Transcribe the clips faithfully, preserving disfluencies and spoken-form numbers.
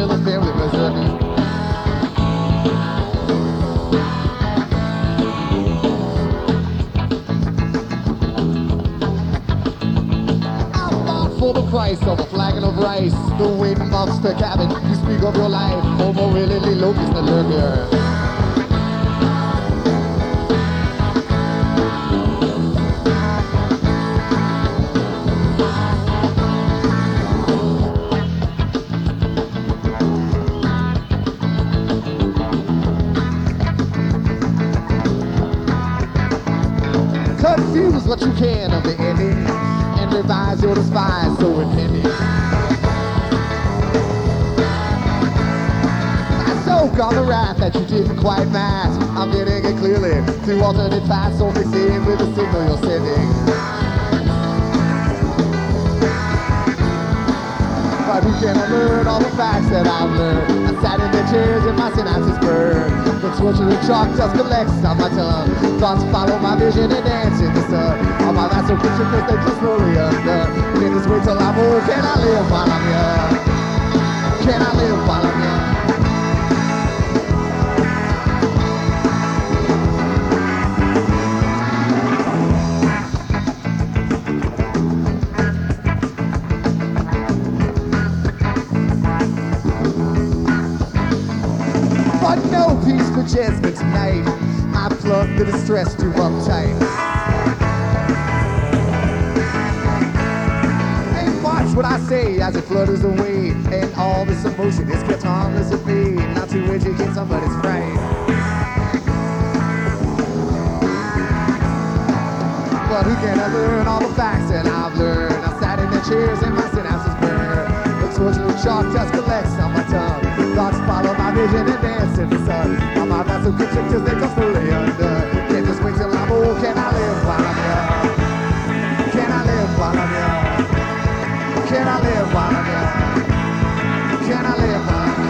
little family berserkers. For the price of a flagon of rice, the wind buffs the cabin. You speak of your life, homo willingly locust the lurker. Confuse what you can of the ending, and revise your despise so impending. I soak on the wrath that you didn't quite match. I'm getting it clearly through alternate paths, only seeing with the signal you're sending. But who can I learn all the facts that I've learned? I sat in the chairs and my synapses burn. The torturing chalk dust collects on my tongue. Thoughts follow my vision and dance in the sun. All my vassal picture cause they come slowly undone. Can't just wait till I'm old. Can I live while I'm young? Can I live while I'm young? But no peace for Jasmine tonight. I plug the distress too uptight. And watch what I say as it flutters away. And all this emotion is kept harmless at me. Not to educate somebody's brain. But who can I learn all the facts that I've learned? I sat in the chairs and my synapses burn. The torturing chalk dust collects on my tongue. Thoughts follow my vision and dance in the sun. All my vassal constrictors, they come fully undone. Can't just wait till I'm old. Can I live while I'm young? Can I live while I'm young? Can I live while I'm young? Can I live while I'm young?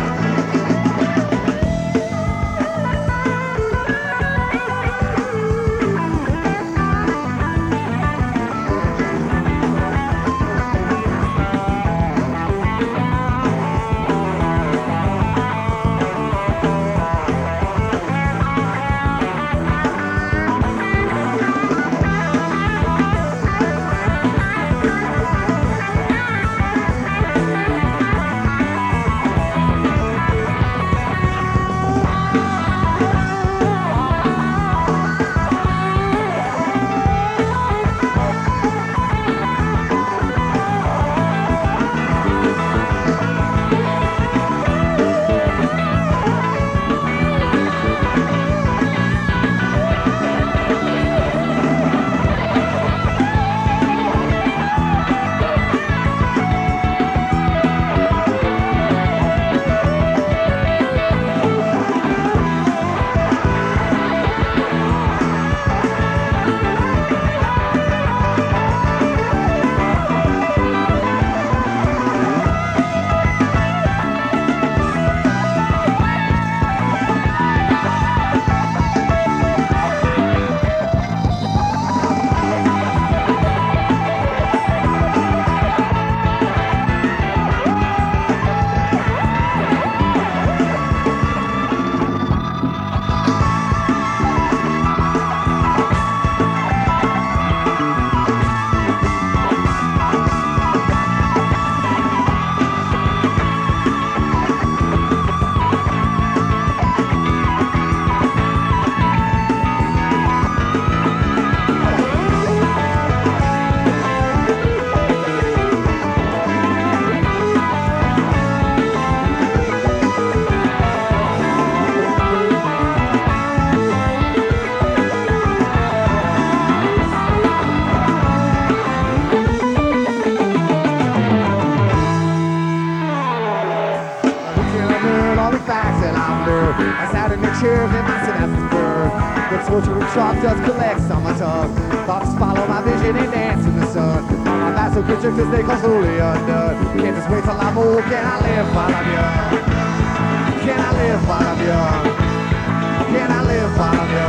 Torturing chalk dust collects on my tongue. Thoughts follow my vision and dance in the sun. All my vassal constrictors, they come slowly undone. Can't just wait till I'm old. Can I live while I'm young? Can I live while I'm young? Can I live while I'm young?